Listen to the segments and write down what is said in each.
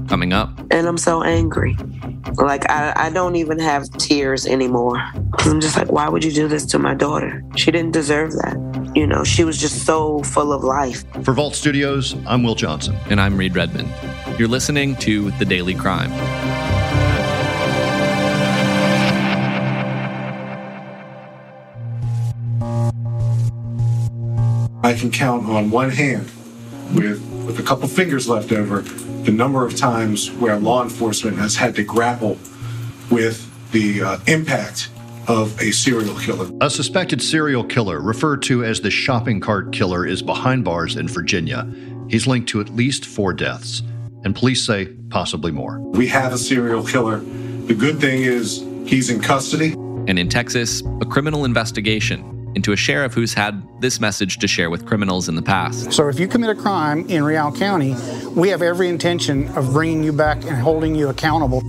coming up. And I'm so angry. Like, I don't even have tears anymore. I'm just like, why would you do this to my daughter? She didn't deserve that. You know, she was just so full of life. For Vault Studios, I'm Will Johnson. And I'm Reed Redmond. You're listening to The Daily Crime. I can count on one hand, with a couple fingers left over, the number of times where law enforcement has had to grapple with the impact of a serial killer. A suspected serial killer, referred to as the shopping cart killer, is behind bars in Virginia. He's linked to at least 4 deaths, and police say possibly more. We have a serial killer. The good thing is he's in custody. And in Texas, a criminal investigation into a sheriff who's had this message to share with criminals in the past. So if you commit a crime in Real County, we have every intention of bringing you back and holding you accountable.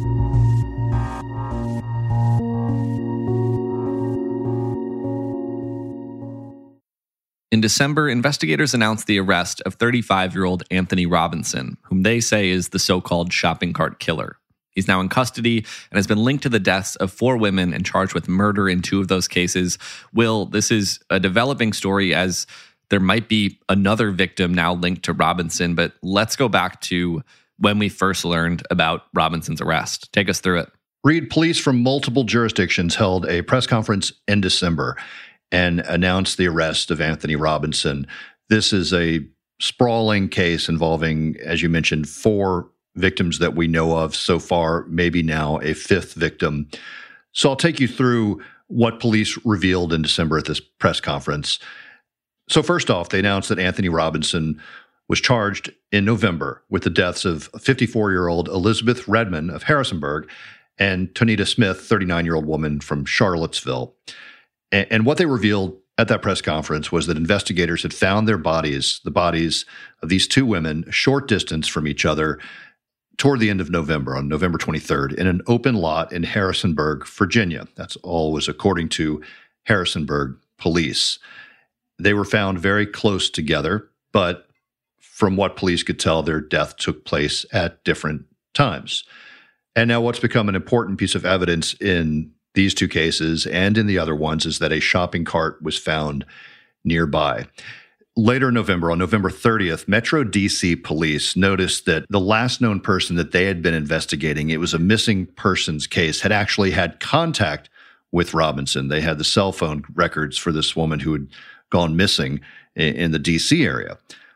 In December, investigators announced the arrest of 35-year-old Anthony Robinson, whom they say is the so-called shopping cart killer. He's now in custody and has been linked to the deaths of 4 women and charged with murder in 2 of those cases. Will, this is a developing story as there might be another victim now linked to Robinson, but let's go back to when we first learned about Robinson's arrest. Take us through it. Reed, police from multiple jurisdictions held a press conference in December and announced the arrest of Anthony Robinson. This is a sprawling case involving, as you mentioned, 4 victims that we know of so far, maybe now a 5th victim. So I'll take you through what police revealed in December at this press conference. So first off, they announced that Anthony Robinson was charged in November with the deaths of 54-year-old Elizabeth Redmond of Harrisonburg and Tonita Smith, 39-year-old woman from Charlottesville. And what they revealed at that press conference was that investigators had found their bodies, the bodies of these 2 women, a short distance from each other, toward the end of November, on November 23rd, in an open lot in Harrisonburg, Virginia. That's all was according to Harrisonburg police. They were found very close together, but from what police could tell, their death took place at different times. And now what's become an important piece of evidence in these 2 cases and in the other ones is that a shopping cart was found nearby. Later in November, on November 30th, Metro DC police noticed that the last known person that they had been investigating, it was a missing persons case, had actually had contact with Robinson. They had the cell phone records for this woman who had gone missing in the DC area.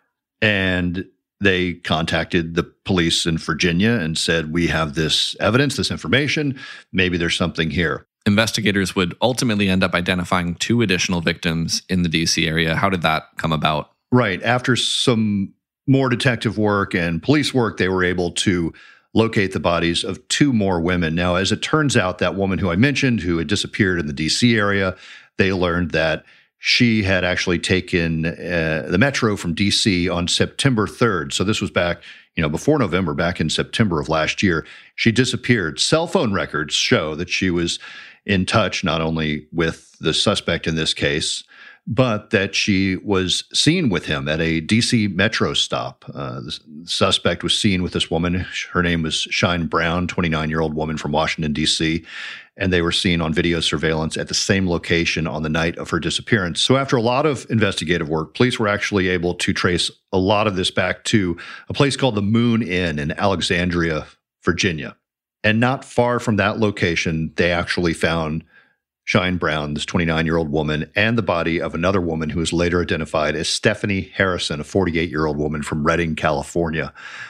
And they contacted the police in Virginia and said, we have this evidence, this information, maybe there's something here. Investigators would ultimately end up identifying 2 additional victims in the DC area. How did that come about? Right. After some more detective work and police work, they were able to locate the bodies of 2 more women. Now, as it turns out, that woman who I mentioned, who had disappeared in the DC area, they learned that she had actually taken the Metro from DC on September 3rd. So this was back, before November, back in September of last year. She disappeared. Cell phone records show that she was in touch not only with the suspect in this case, but that she was seen with him at a DC Metro stop. The suspect was seen with this woman. Her name was Shine Brown, 29-year-old woman from Washington, D.C., and they were seen on video surveillance at the same location on the night of her disappearance. So after a lot of investigative work, police were actually able to trace a lot of this back to a place called the Moon Inn in Alexandria, Virginia. And not far from that location, they actually found Shine Brown, this 29-year-old woman, and the body of another woman who was later identified as Stephanie Harrison, a 48-year-old woman from Redding, California.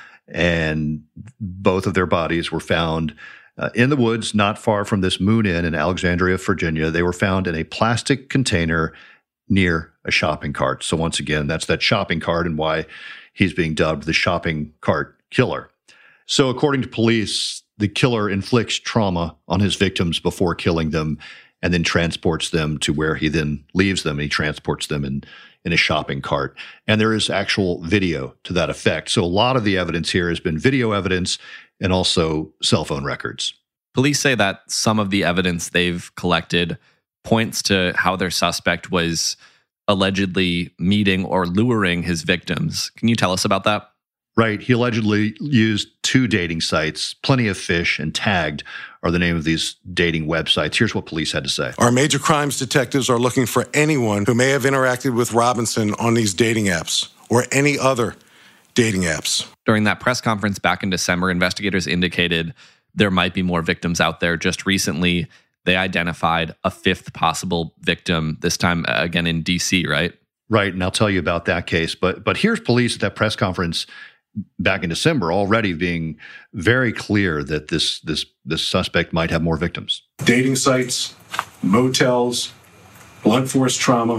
And both of their bodies were found in the woods not far from this Moon Inn in Alexandria, Virginia. They were found in a plastic container near a shopping cart. So once again, that's that shopping cart and why he's being dubbed the shopping cart killer. So according to police, the killer inflicts trauma on his victims before killing them and then transports them to where he then leaves them. And he transports them in a shopping cart. And there is actual video to that effect. So a lot of the evidence here has been video evidence and also cell phone records. Police say that some of the evidence they've collected points to how their suspect was allegedly meeting or luring his victims. Can you tell us about that? Right. He allegedly used 2 dating sites. Plenty of Fish and Tagged are the name of these dating websites. Here's what police had to say. Our major crimes detectives are looking for anyone who may have interacted with Robinson on these dating apps or any other dating apps. During that press conference back in December, investigators indicated there might be more victims out there. Just recently, they identified a 5th possible victim, this time again in D.C., right? Right, and I'll tell you about that case. But here's police at that press conference back in December already being very clear that this suspect might have more victims. Dating sites, motels, blunt force trauma,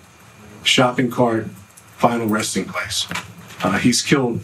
shopping cart, final resting place. He's killed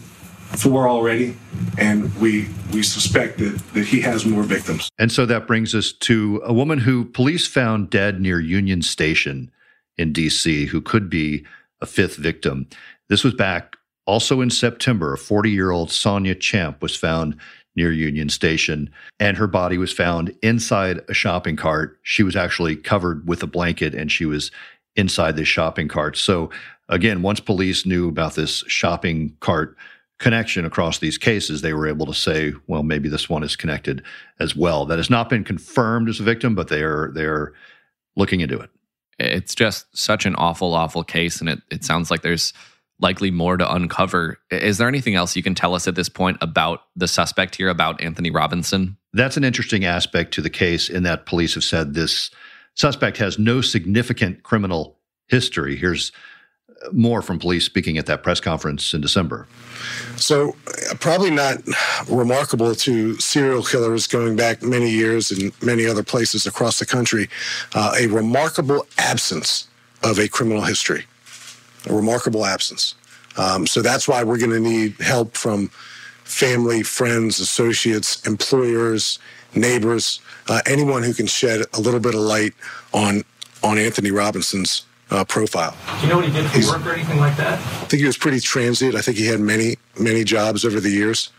4 already, and we suspect that he has more victims. And so that brings us to a woman who police found dead near Union Station in D.C., who could be a 5th victim. This was back also in September. A 40-year-old Sonia Champ was found near Union Station, and her body was found inside a shopping cart. She was actually covered with a blanket, and she was inside this shopping cart. So again, once police knew about this shopping cart connection across these cases, they were able to say, well, maybe this one is connected as well. That has not been confirmed as a victim, but they're looking into it. It's just such an awful, awful case, and it sounds like there's likely more to uncover. Is there anything else you can tell us at this point about the suspect here, about Anthony Robinson? That's an interesting aspect to the case in that police have said this suspect has no significant criminal history. Here's more from police speaking at that press conference in December. So probably not remarkable to serial killers going back many years in many other places across the country, a remarkable absence of a criminal history. A remarkable absence. So that's why we're going to need help from family, friends, associates, employers, neighbors, anyone who can shed a little bit of light on Anthony Robinson's profile. Do you know what he did for work or anything like that? I think he was pretty transient. I think he had many jobs over the years.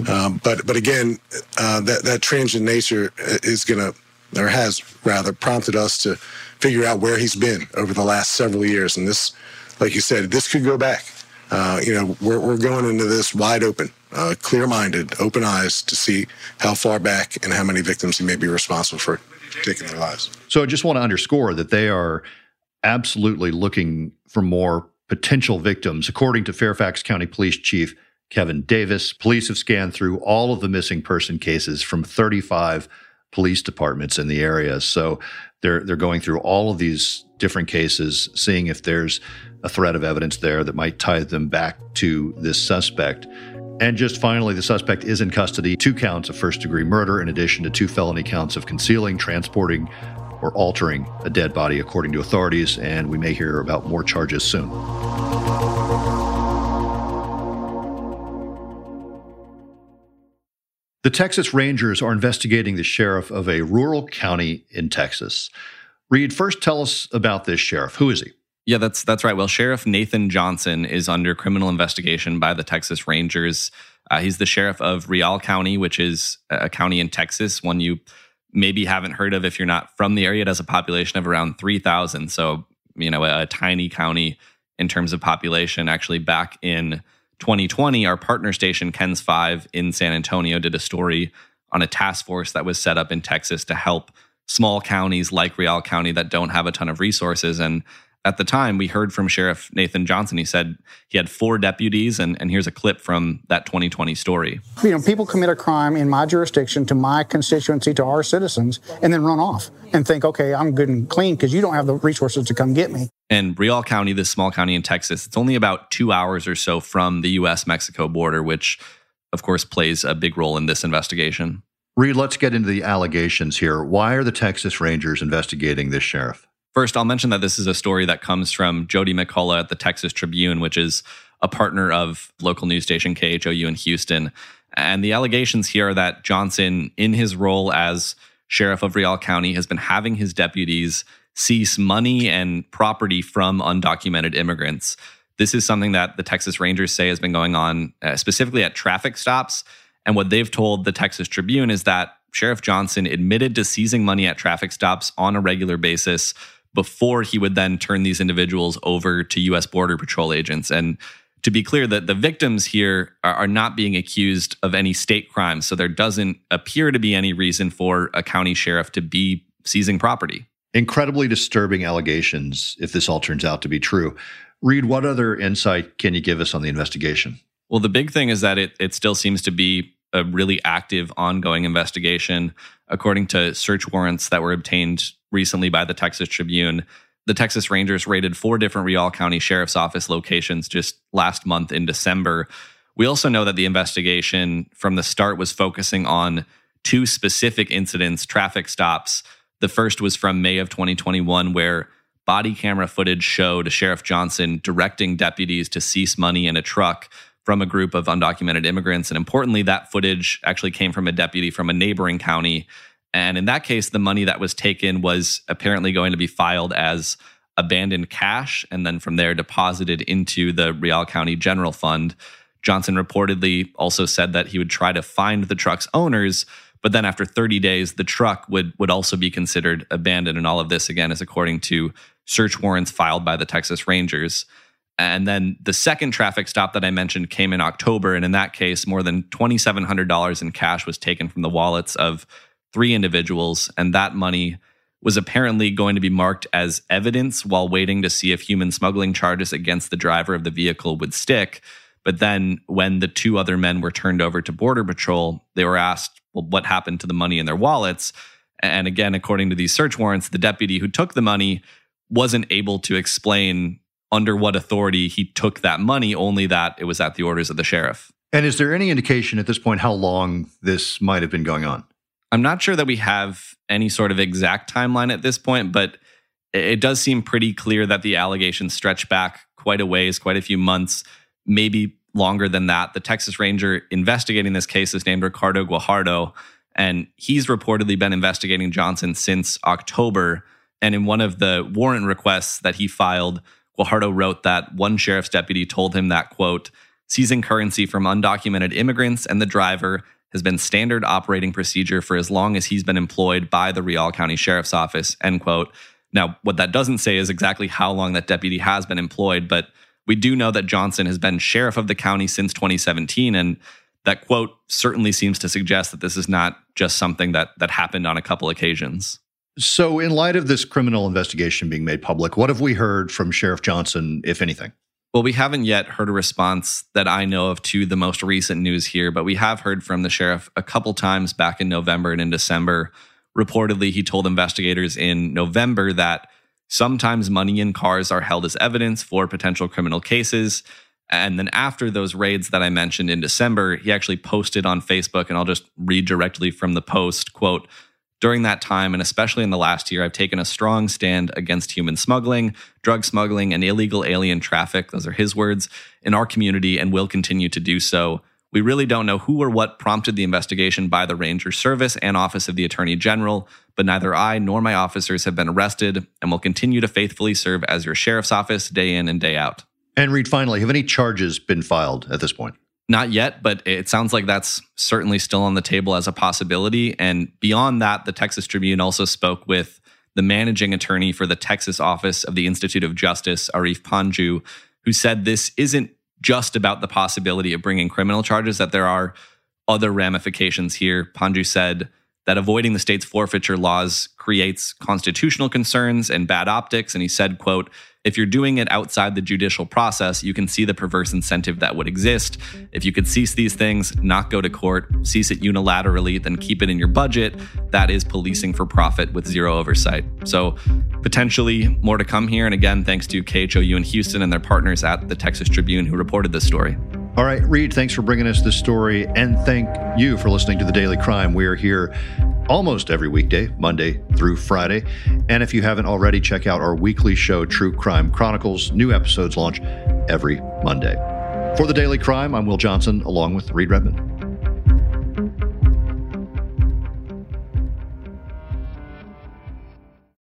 But again, that transient nature is going to, or has rather, prompted us to figure out where he's been over the last several years. And this, like you said, this could go back. We're going into this wide open, clear-minded, open eyes to see how far back and how many victims he may be responsible for taking their lives. So I just want to underscore that they are absolutely looking for more potential victims. According to Fairfax County Police Chief Kevin Davis, police have scanned through all of the missing person cases from 35 police departments in the area. So they're going through all of these different cases, seeing if there's a thread of evidence there that might tie them back to this suspect. And just finally, the suspect is in custody. 2 counts of first-degree murder, in addition to 2 felony counts of concealing, transporting, or altering a dead body, according to authorities. And we may hear about more charges soon. The Texas Rangers are investigating the sheriff of a rural county in Texas. Reed, first tell us about this sheriff. Who is he? Yeah, that's right. Well, Sheriff Nathan Johnson is under criminal investigation by the Texas Rangers. He's the sheriff of Real County, which is a county in Texas, one you maybe haven't heard of if you're not from the area. It has a population of around 3,000. So, a tiny county in terms of population. Actually, back in 2020, our partner station, KENS 5 in San Antonio, did a story on a task force that was set up in Texas to help small counties like Real County that don't have a ton of resources. And at the time, we heard from Sheriff Nathan Johnson. He said he had 4 deputies, and here's a clip from that 2020 story. People commit a crime in my jurisdiction to my constituency, to our citizens, and then run off and think, okay, I'm good and clean because you don't have the resources to come get me. And Real County, this small county in Texas, it's only about 2 hours or so from the U.S.-Mexico border, which, of course, plays a big role in this investigation. Reed, let's get into the allegations here. Why are the Texas Rangers investigating this sheriff? First, I'll mention that this is a story that comes from Jody McCullough at the Texas Tribune, which is a partner of local news station KHOU in Houston. And the allegations here are that Johnson, in his role as sheriff of Real County, has been having his deputies seize money and property from undocumented immigrants. This is something that the Texas Rangers say has been going on specifically at traffic stops. And what they've told the Texas Tribune is that Sheriff Johnson admitted to seizing money at traffic stops on a regular basis before he would then turn these individuals over to U.S. Border Patrol agents. And to be clear, that the victims here are not being accused of any state crimes, so there doesn't appear to be any reason for a county sheriff to be seizing property. Incredibly disturbing allegations if this all turns out to be true. Reed, what other insight can you give us on the investigation? Well, the big thing is that it still seems to be a really active, ongoing investigation. According to search warrants that were obtained recently by the Texas Tribune, the Texas Rangers raided 4 different Real County Sheriff's Office locations just last month in December. We also know that the investigation from the start was focusing on 2 specific incidents, traffic stops. The first was from May of 2021, where body camera footage showed Sheriff Johnson directing deputies to seize money in a truck from a group of undocumented immigrants. And importantly, that footage actually came from a deputy from a neighboring county. And in that case, the money that was taken was apparently going to be filed as abandoned cash and then from there deposited into the Real County General Fund. Johnson reportedly also said that he would try to find the truck's owners, but then after 30 days, the truck would also be considered abandoned. And all of this, again, is according to search warrants filed by the Texas Rangers. And then the second traffic stop that I mentioned came in October. And in that case, more than $2,700 in cash was taken from the wallets of 3 individuals. And that money was apparently going to be marked as evidence while waiting to see if human smuggling charges against the driver of the vehicle would stick. But then when the 2 other men were turned over to Border Patrol, they were asked, well, what happened to the money in their wallets? And again, according to these search warrants, the deputy who took the money wasn't able to explain under what authority he took that money, only that it was at the orders of the sheriff. And is there any indication at this point how long this might have been going on? I'm not sure that we have any sort of exact timeline at this point, but it does seem pretty clear that the allegations stretch back quite a ways, quite a few months, maybe longer than that. The Texas Ranger investigating this case is named Ricardo Guajardo, and he's reportedly been investigating Johnson since October. And in one of the warrant requests that he filed, Guajardo wrote that one sheriff's deputy told him that, quote, seizing currency from undocumented immigrants and the driver has been standard operating procedure for as long as he's been employed by the Real County Sheriff's Office, end quote. Now, what that doesn't say is exactly how long that deputy has been employed, but we do know that Johnson has been sheriff of the county since 2017, and that quote certainly seems to suggest that this is not just something that happened on a couple occasions. So in light of this criminal investigation being made public, what have we heard from Sheriff Johnson, if anything? Well, we haven't yet heard a response that I know of to the most recent news here, but we have heard from the sheriff a couple times back in November and in December. Reportedly, he told investigators in November that sometimes money in cars are held as evidence for potential criminal cases. And then after those raids that I mentioned in December, he actually posted on Facebook, and I'll just read directly from the post, quote, during that time, and especially in the last year, I've taken a strong stand against human smuggling, drug smuggling, and illegal alien traffic, those are his words, in our community and will continue to do so. We really don't know who or what prompted the investigation by the Ranger Service and Office of the Attorney General, but neither I nor my officers have been arrested and will continue to faithfully serve as your sheriff's office day in and day out. And Reed, finally, have any charges been filed at this point? Not yet, but it sounds like that's certainly still on the table as a possibility. And beyond that, the Texas Tribune also spoke with the managing attorney for the Texas office of the Institute of Justice, Arif Panju, who said this isn't just about the possibility of bringing criminal charges, that there are other ramifications here. Panju said that avoiding the state's forfeiture laws creates constitutional concerns and bad optics. And he said, quote, if you're doing it outside the judicial process, you can see the perverse incentive that would exist. If you could cease these things, not go to court, cease it unilaterally, then keep it in your budget, that is policing for profit with zero oversight. So potentially more to come here. And again, thanks to KHOU in Houston and their partners at the Texas Tribune who reported this story. All right, Reed, thanks for bringing us this story. And thank you for listening to The Daily Crime. We are here almost every weekday, Monday through Friday. And if you haven't already, check out our weekly show, True Crime Chronicles. New episodes launch every Monday. For The Daily Crime, I'm Will Johnson, along with Reed Redmond.